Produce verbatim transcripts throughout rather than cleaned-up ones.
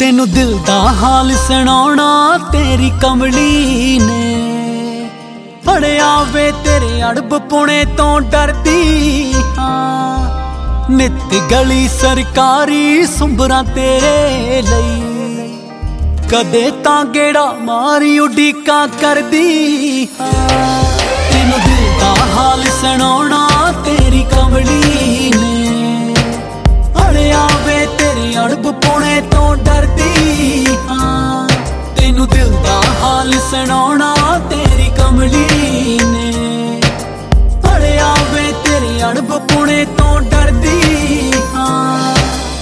तेनू दिल दा हाल सुनाना तेरी कमली ने फड़िया वे तेरे अड़ब पुणे तो डरदी हाँ। नित गली सरकारी सुंबरा तेरे लई कदे तां गेड़ा मारी उडीका करदी हाँ। तेनू दिल दा हाल सुनाना तेरी कमली ने फड़िया वे तेरे अड़ब पुणे तो डरदी हाँ। तेनू दिल दा हाल सुनाना तेरी कमली ने फड़िया वे तेरे अड़ब पुणे तो डरदी हाँ।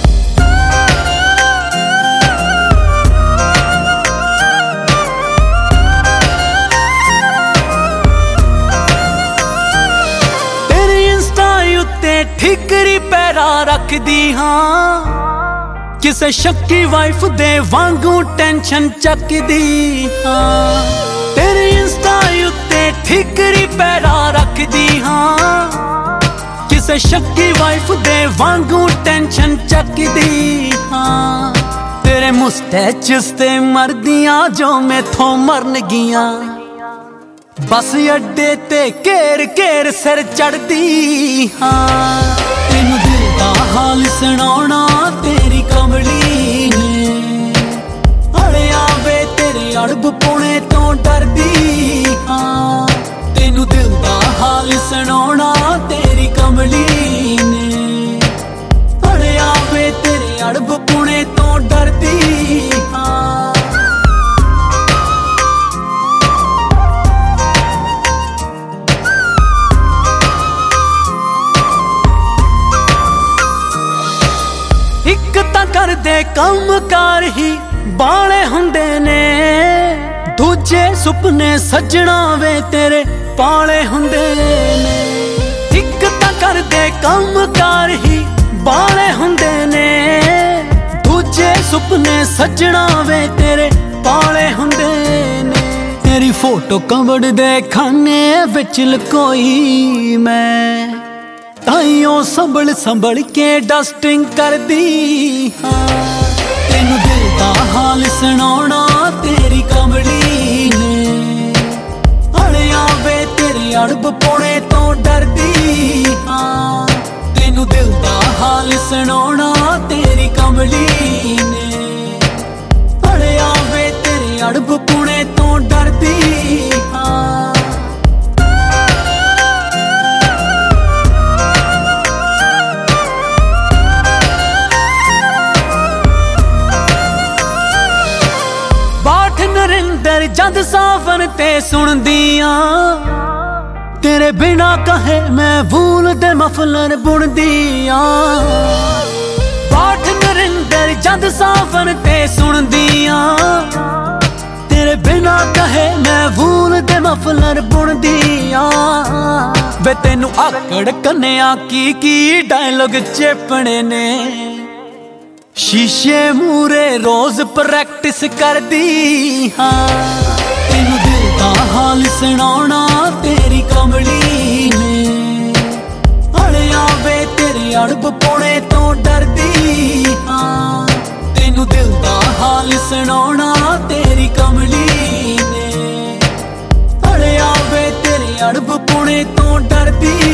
तेरी इंस्टा उत्ते ठिकरी पैरा रखदी हाँ। किसे शक्की वाइफ दे वांगू टेंशन चकदी हाँ। तेरी इंस्टा उत्ते ठिकरी पैरा रखदी हाँ। किसे शक्की वाइफ दे वांगू टेंशन चकदी हाँ। तेरे मुस्टैचस ते मरदियां जो मैथों मरन गियां बस अड्डे ते घेर घेर सिर चढ़दी हाँ। तेनू दिल दा हाल सुनाना तेरी कमली ने फड़िया वे तेरे अड़ब पुणे तो डरदी हाँ। तेनू दिल दा हाल सुनाना तेरी कमली ने फड़िया वे तेरे अड़ब पुणे तो डरदी हाँ। इक तां करदे कम कार ही बाले हुंदे ने दूजे सुपने सजना वे तेरे पाले हुंदे ने। इक तां करदे कम कार ही बाले हुंदे ने दूजे सुपने सजना वे तेरे पाले हुंदे ने। तेरी फोटो कबड़ दे खाने विच लकोई मैं ताइयों संभल संभल के डस्टिंग करदी हाँ। तेनू दिल दा हाल सुनाना तेरी कमली ने फड़िया वे तेरे अड़ब पुणे तो डरदी हाँ। तेनू दिल दा हाल सुनाना तेरी कमली ने फड़िया वे तेरे अड़ब पुणे तो डरदी हाँ। नरिंदर जद सावन ते सुनदियां तेरे बिना कहे मैं भूल दे मफलर बुनदियां। पाठ नरिंदर जद सावन ते सुनदियां तेरे बिना कहे मैं भूल दे मफलर बुनदियां। वे तेनू आकड़ कन्या की की डायलॉग चेपने ने शीशे मूरे रोज प्रैक्टिस करदी हाँ। तेनू दिल दा हाल सुनाना तेरी कमली ने फड़िया वे तेरे अड़ब पुणे तो डरदी हाँ। तेनू दिल दा हाल सुनाना तेरी कमली ने फड़िया वे तेरे अड़ब पुणे तो डरदी।